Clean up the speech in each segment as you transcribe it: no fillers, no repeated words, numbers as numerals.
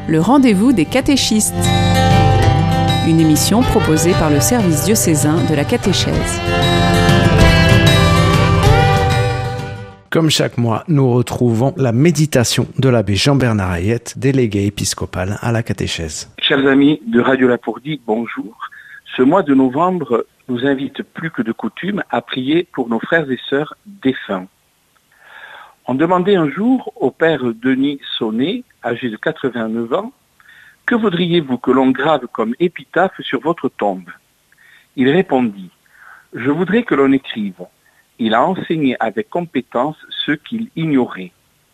le rendez-vous des catéchistes. Une émission proposée par le service diocésain de la catéchèse. Comme chaque mois, nous retrouvons la méditation de l'abbé Jean-Bernard Hayette, délégué épiscopal à la catéchèse. Chers amis de Radio Lapourdie, bonjour. Ce mois de novembre nous invite plus que de coutume à prier pour nos frères et sœurs défunts. On demandait un jour au père Denis Sonnet, âgé de 89 ans, « Que voudriez-vous que l'on grave comme épitaphe sur votre tombe ?» Il répondit « Je voudrais que l'on écrive. Il a enseigné avec compétence ce qu'il ignorait. »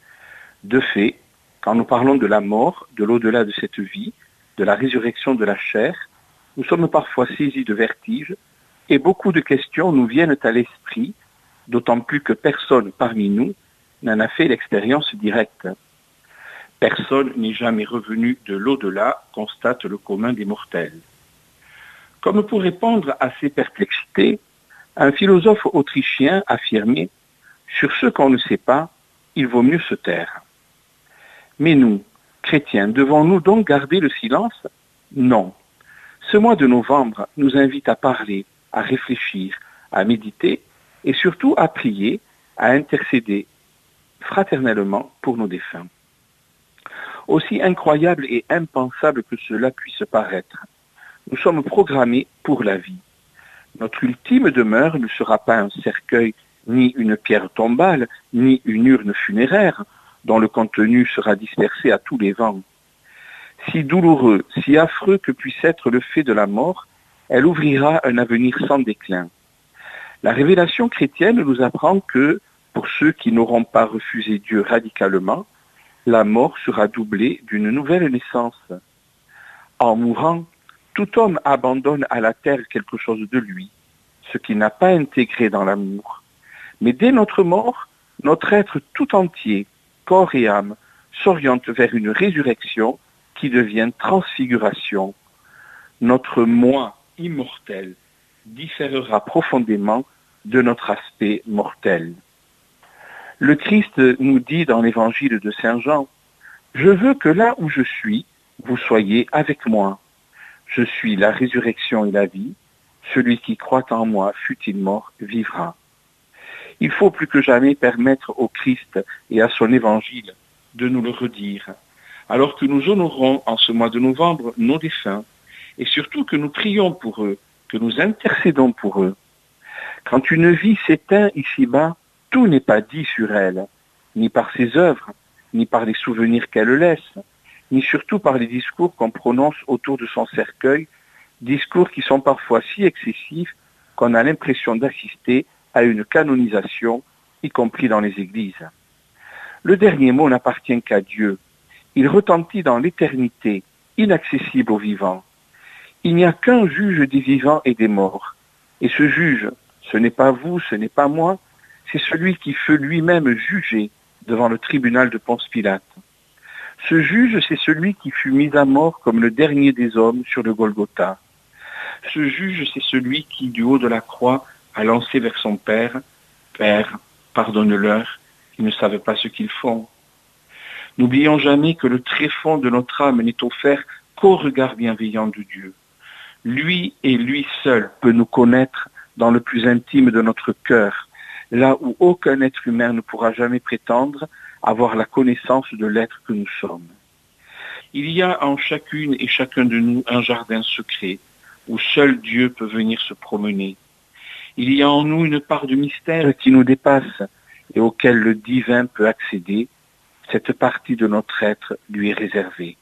De fait, quand nous parlons de la mort, de l'au-delà de cette vie, de la résurrection de la chair, nous sommes parfois saisis de vertige et beaucoup de questions nous viennent à l'esprit, d'autant plus que personne parmi nous n'en a fait l'expérience directe. Personne n'est jamais revenu de l'au-delà, constate le commun des mortels. Comme pour répondre à ces perplexités, un philosophe autrichien affirmait « Sur ce qu'on ne sait pas, il vaut mieux se taire ». Mais nous, chrétiens, devons-nous donc garder le silence ? Non. Ce mois de novembre nous invite à parler, à réfléchir, à méditer et surtout à prier, à intercéder fraternellement pour nos défunts. Aussi incroyable et impensable que cela puisse paraître, nous sommes programmés pour la vie. Notre ultime demeure ne sera pas un cercueil, ni une pierre tombale, ni une urne funéraire, dont le contenu sera dispersé à tous les vents. Si douloureux, si affreux que puisse être le fait de la mort, elle ouvrira un avenir sans déclin. La révélation chrétienne nous apprend que, pour ceux qui n'auront pas refusé Dieu radicalement, la mort sera doublée d'une nouvelle naissance. En mourant, tout homme abandonne à la terre quelque chose de lui, ce qu'il n'a pas intégré dans l'amour. Mais dès notre mort, notre être tout entier, corps et âme, s'oriente vers une résurrection qui devient transfiguration. Notre moi immortel différera profondément de notre aspect mortel. Le Christ nous dit dans l'évangile de Saint Jean, « Je veux que là où je suis, vous soyez avec moi. Je suis la résurrection et la vie. Celui qui croit en moi, fût-il mort, vivra. » Il faut plus que jamais permettre au Christ et à son évangile de nous le redire, alors que nous honorons en ce mois de novembre nos défunts, et surtout que nous prions pour eux, que nous intercédons pour eux. Quand une vie s'éteint ici-bas, tout n'est pas dit sur elle, ni par ses œuvres, ni par les souvenirs qu'elle laisse, ni surtout par les discours qu'on prononce autour de son cercueil, discours qui sont parfois si excessifs qu'on a l'impression d'assister à une canonisation, y compris dans les églises. Le dernier mot n'appartient qu'à Dieu. Il retentit dans l'éternité, inaccessible aux vivants. Il n'y a qu'un juge des vivants et des morts. Et ce juge, ce n'est pas vous, ce n'est pas moi, c'est celui qui fut lui-même jugé devant le tribunal de Ponce Pilate. Ce juge, c'est celui qui fut mis à mort comme le dernier des hommes sur le Golgotha. Ce juge, c'est celui qui, du haut de la croix, a lancé vers son Père, « Père, pardonne-leur, ils ne savent pas ce qu'ils font. » N'oublions jamais que le tréfonds de notre âme n'est offert qu'au regard bienveillant de Dieu. Lui et lui seul peut nous connaître dans le plus intime de notre cœur, là où aucun être humain ne pourra jamais prétendre avoir la connaissance de l'être que nous sommes. Il y a en chacune et chacun de nous un jardin secret, où seul Dieu peut venir se promener. Il y a en nous une part de mystère qui nous dépasse et auquel le divin peut accéder. Cette partie de notre être lui est réservée.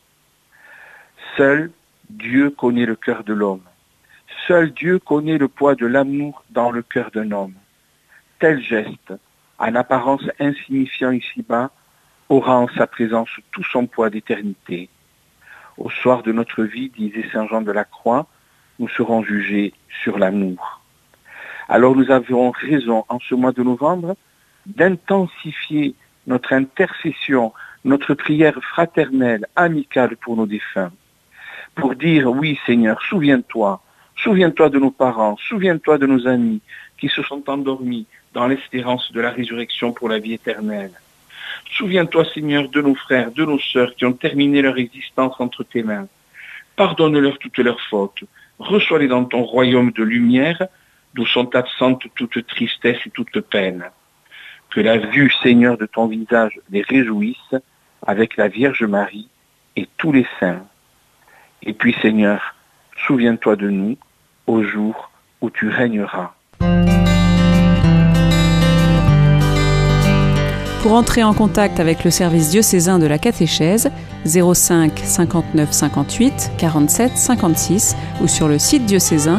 Seul Dieu connaît le cœur de l'homme. Seul Dieu connaît le poids de l'amour dans le cœur d'un homme. Tel geste, en apparence insignifiant ici-bas, aura en sa présence tout son poids d'éternité. Au soir de notre vie, disait Saint Jean de la Croix, nous serons jugés sur l'amour. Alors nous avons raison en ce mois de novembre d'intensifier notre intercession, notre prière fraternelle, amicale pour nos défunts, pour dire oui Seigneur, souviens-toi de nos parents, souviens-toi de nos amis qui se sont endormis dans l'espérance de la résurrection pour la vie éternelle. Souviens-toi, Seigneur, de nos frères, de nos sœurs qui ont terminé leur existence entre tes mains. Pardonne-leur toutes leurs fautes. Reçois-les dans ton royaume de lumière, d'où sont absentes toute tristesse et toute peine. Que la vue, Seigneur, de ton visage les réjouisse avec la Vierge Marie et tous les saints. Et puis, Seigneur, souviens-toi de nous au jour où tu régneras. Pour entrer en contact avec le service diocésain de la catéchèse, 05 59 58 47 56 ou sur le site diocésain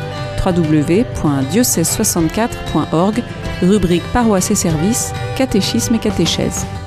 www.diocèse64.org, rubrique paroisse et services, catéchisme et catéchèse.